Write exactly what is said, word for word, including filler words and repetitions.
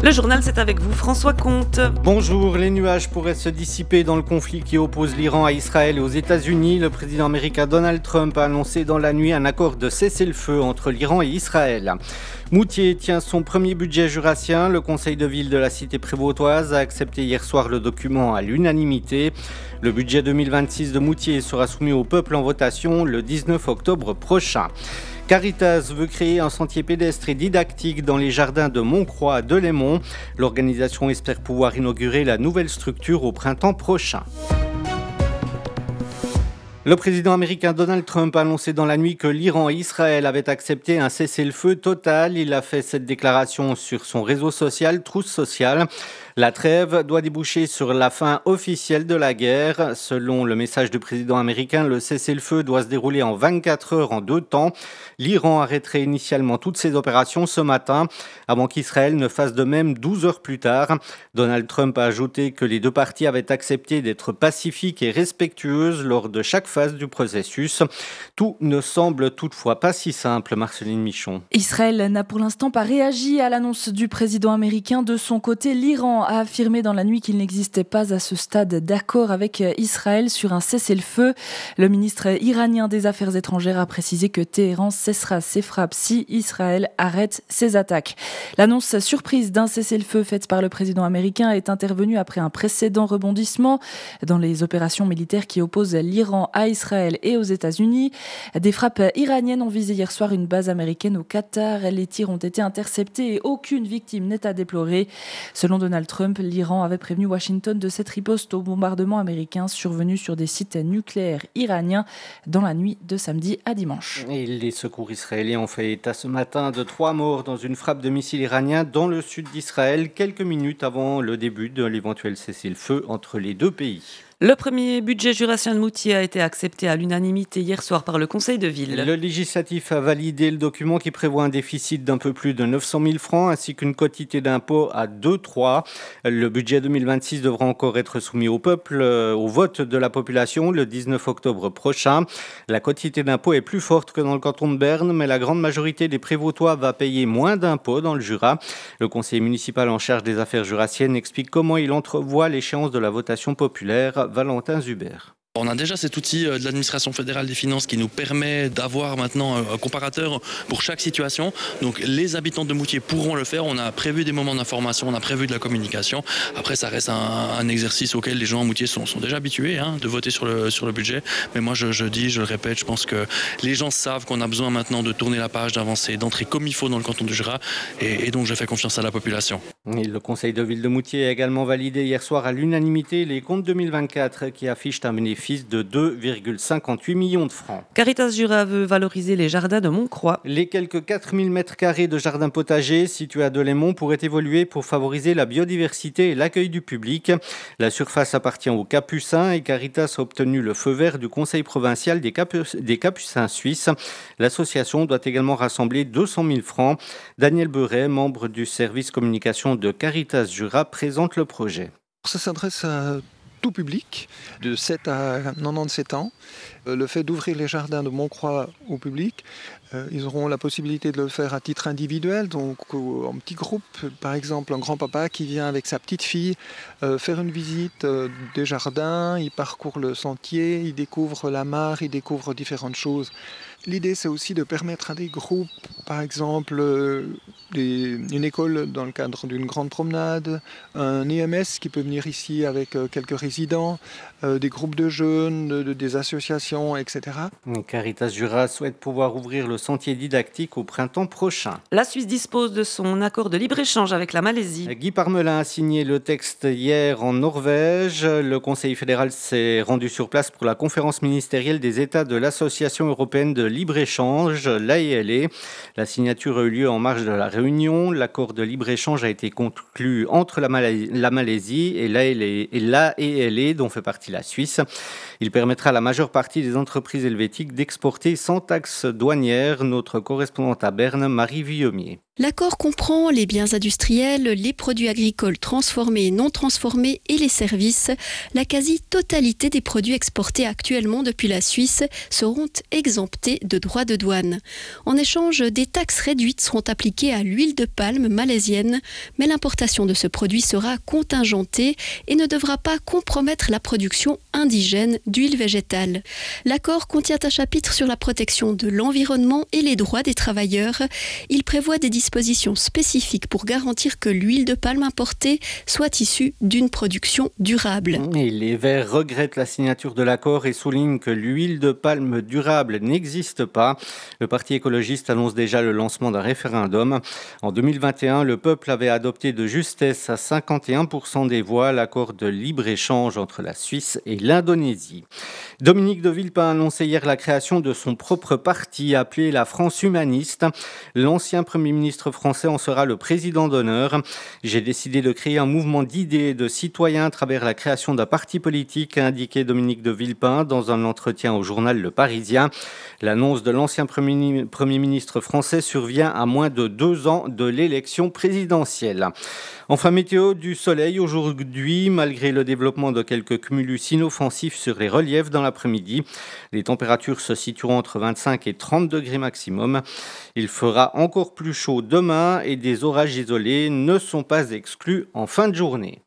Le journal, c'est avec vous, François Comte. Bonjour, les nuages pourraient se dissiper dans le conflit qui oppose l'Iran à Israël et aux États-Unis. Le président américain Donald Trump a annoncé dans la nuit un accord de cessez-le-feu entre l'Iran et Israël. Moutier tient son premier budget jurassien. Le conseil de ville de la cité prévôtoise a accepté hier soir le document à l'unanimité. Le budget deux mille vingt-six de Moutier sera soumis au peuple en votation le dix-neuf octobre prochain. Caritas veut créer un sentier pédestre et didactique dans les jardins de Montcroix à Delémont. L'organisation espère pouvoir inaugurer la nouvelle structure au printemps prochain. Le président américain Donald Trump a annoncé dans la nuit que l'Iran et Israël avaient accepté un cessez-le-feu total. Il a fait cette déclaration sur son réseau social Truth Social. La trêve doit déboucher sur la fin officielle de la guerre. Selon le message du président américain, le cessez-le-feu doit se dérouler en vingt-quatre heures en deux temps. L'Iran arrêterait initialement toutes ses opérations ce matin, avant qu'Israël ne fasse de même douze heures plus tard. Donald Trump a ajouté que les deux parties avaient accepté d'être pacifiques et respectueuses lors de chaque phase du processus. Tout ne semble toutefois pas si simple, Marceline Michon. Israël n'a pour l'instant pas réagi à l'annonce du président américain. De son côté, l'Iran a affirmé dans la nuit qu'il n'existait pas à ce stade d'accord avec Israël sur un cessez-le-feu. Le ministre iranien des Affaires étrangères a précisé que Téhéran cessera ses frappes si Israël arrête ses attaques. L'annonce surprise d'un cessez-le-feu faite par le président américain est intervenue après un précédent rebondissement dans les opérations militaires qui opposent l'Iran à Israël et aux États-Unis. Des frappes iraniennes ont visé hier soir une base américaine au Qatar. Les tirs ont été interceptés et aucune victime n'est à déplorer. Selon Donald Trump, l'Iran avait prévenu Washington de cette riposte au bombardement américain survenu sur des sites nucléaires iraniens dans la nuit de samedi à dimanche. Et les secours israéliens ont fait état ce matin de trois morts dans une frappe de missiles iraniens dans le sud d'Israël, quelques minutes avant le début de l'éventuel cessez-le-feu entre les deux pays. Le premier budget jurassien de Moutier a été accepté à l'unanimité hier soir par le conseil de ville. Le législatif a validé le document qui prévoit un déficit d'un peu plus de neuf cent mille francs ainsi qu'une quotité d'impôt à deux virgule trois. Le budget deux mille vingt-six devra encore être soumis au peuple, au vote de la population le dix-neuf octobre prochain. La quotité d'impôt est plus forte que dans le canton de Berne, mais la grande majorité des prévôtois va payer moins d'impôts dans le Jura. Le conseiller municipal en charge des affaires jurassiennes explique comment il entrevoit l'échéance de la votation populaire. Valentin Zuber. On a déjà cet outil de l'administration fédérale des finances qui nous permet d'avoir maintenant un comparateur pour chaque situation. Donc les habitants de Moutier pourront le faire. On a prévu des moments d'information, on a prévu de la communication. Après, ça reste un, un exercice auquel les gens à Moutier sont, sont déjà habitués, hein, de voter sur le, sur le budget. Mais moi, je, je dis, je le répète, je pense que les gens savent qu'on a besoin maintenant de tourner la page, d'avancer, d'entrer comme il faut dans le canton du Jura. Et, et donc, je fais confiance à la population. Et le conseil de ville de Moutier a également validé hier soir à l'unanimité les comptes deux mille vingt-quatre qui affichent un bénéfice de deux virgule cinquante-huit millions de francs. Caritas Jura veut valoriser les jardins de Montcroix. Les quelques quatre mille mètres carrés de jardins potagers situés à Delémont pourraient évoluer pour favoriser la biodiversité et l'accueil du public. La surface appartient aux Capucins et Caritas a obtenu le feu vert du conseil provincial des, Capu- des Capucins suisses. L'association doit également rassembler deux cent mille francs. Daniel Beuret, membre du service communication de Caritas Jura, présente le projet. Ça s'adresse à tout public, de sept à quatre-vingt-dix-sept ans. Le fait d'ouvrir les jardins de Montcroix au public, euh, ils auront la possibilité de le faire à titre individuel, donc en petit groupe. Par exemple, un grand-papa qui vient avec sa petite fille euh, faire une visite euh, des jardins, il parcourt le sentier, il découvre la mare, il découvre différentes choses. L'idée, c'est aussi de permettre à des groupes, par exemple euh, des, une école dans le cadre d'une grande promenade, un E M S qui peut venir ici avec euh, quelques résidents, euh, des groupes de jeunes, de, de, des associations, et cetera. Caritas Jura souhaite pouvoir ouvrir le sentier didactique au printemps prochain. La Suisse dispose de son accord de libre-échange avec la Malaisie. Guy Parmelin a signé le texte hier en Norvège. Le Conseil fédéral s'est rendu sur place pour la conférence ministérielle des États de l'Association européenne de libre-échange, l'A E L E. La signature a eu lieu en marge de la réunion. L'accord de libre-échange a été conclu entre la Malaisie, la Malaisie et l'A E L E, dont fait partie la Suisse. Il permettra à la majeure partie des entreprises helvétiques d'exporter sans taxe douanière. Notre correspondante à Berne, Marie Vuillaumier. L'accord comprend les biens industriels, les produits agricoles transformés et non transformés et les services. La quasi-totalité des produits exportés actuellement depuis la Suisse seront exemptés de droits de douane. En échange, des taxes réduites seront appliquées à l'huile de palme malaisienne, mais l'importation de ce produit sera contingentée et ne devra pas compromettre la production indigène d'huile végétale. L'accord contient un chapitre sur la protection de l'environnement et les droits des travailleurs. Il prévoit des dispositions spécifiques pour garantir que l'huile de palme importée soit issue d'une production durable. Et les Verts regrettent la signature de l'accord et soulignent que l'huile de palme durable n'existe pas. Le Parti écologiste annonce déjà le lancement d'un référendum. En deux mille vingt et un, le peuple avait adopté de justesse à cinquante et un pour cent des voix l'accord de libre-échange entre la Suisse et l'Indonésie. Dominique de Villepin a annoncé hier la création de son propre parti appelé la France humaniste. L'ancien Premier ministre français en sera le président d'honneur. J'ai décidé de créer un mouvement d'idées et de citoyens à travers la création d'un parti politique, a indiqué Dominique de Villepin dans un entretien au journal Le Parisien. L'annonce de l'ancien Premier ministre français survient à moins de deux ans de l'élection présidentielle. Enfin, météo, du soleil aujourd'hui, malgré le développement de quelques cumulus inoffensifs sur les reliefs dans l'après-midi. Les températures se situeront entre vingt-cinq et trente degrés maximum. Il fera encore plus chaud demain et des orages isolés ne sont pas exclus en fin de journée.